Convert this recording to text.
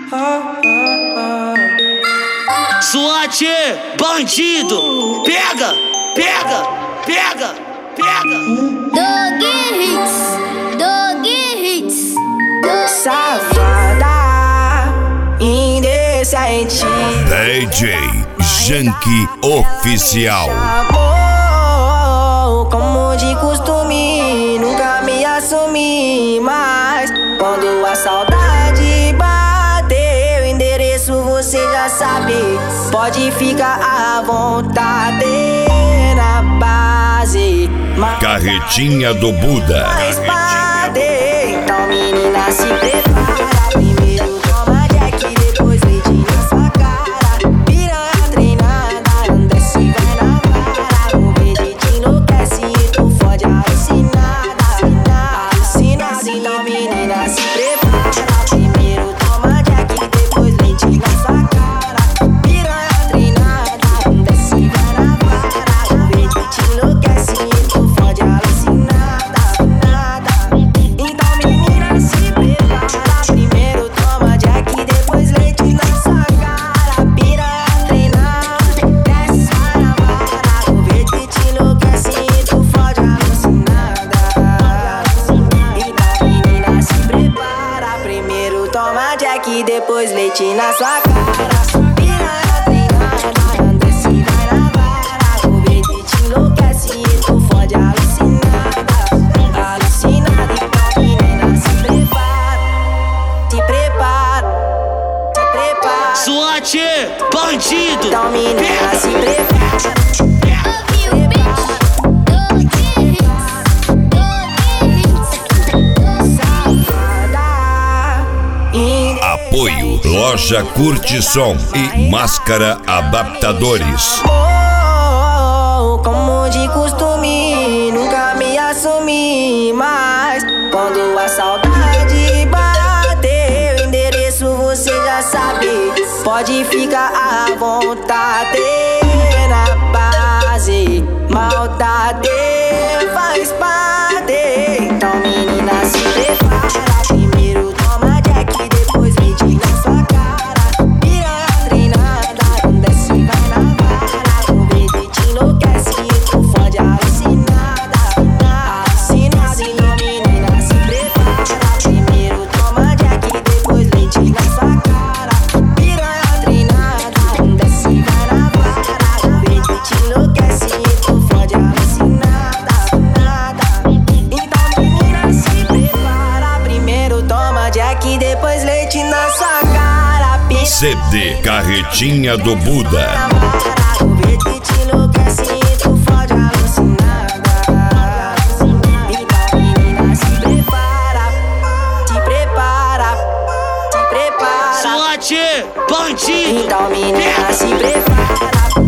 SWAT, bandido, pega, pega, pega, pega. Dog Hits. Safada, indecente. DJ Janky Oficial. Amor, como de costume, nunca me assumi. Mas quando a saudade bateu, endereço você já sabe. Pode ficar à vontade na base. Carretinha do Buda. Então menina, se prepara. Primeiro toma Jack, depois leite na sua cara. Piranha treinada, não desce, vai na vara. O verde te enlouquece e tu fode alucinada. Alucinada, então menina, se prepara. Primeiro toma Jack, depois leite na sua cara. Piranha treinada, não desce, vai na vara. O verde te enlouquece e tu fode alucinada. Depois leite na sua cara. Piranha treinada, desce e vai na vara. O verde te enlouquece e tu fode alucinada. Alucinada, então menina, se prepara. Se prepara, se prepara. SWAT, bandido, então menina, se prepara. Apoio Loja Curtição e Máscara Adaptadores. Amor, como de costume, nunca me assumi. Mas quando a saudade bateu, endereço você já sabe. Pode ficar à vontade na base. Maldade faz parte. Então menina, se prepara. Primeiro toma Jack, depois leite na sua cara. Piranha treinada, não desce, vai na vara. O verde te enlouquece e tu fode alucinada. Alucinada, então menina, se prepara. Primeiro toma Jack, depois leite na sua cara. Piranha treinada, não desce, vai na vara. O verde te enlouquece e tu fode alucinada. Então menina, se prepara. Primeiro toma Jack, depois leite na sua cara. CD Carretinha do Buda. O verde te enlouquece e tu fode alucinada. Então menina, se prepara. Se prepara, se prepara. SWAT, bandido, Então menina, se prepara.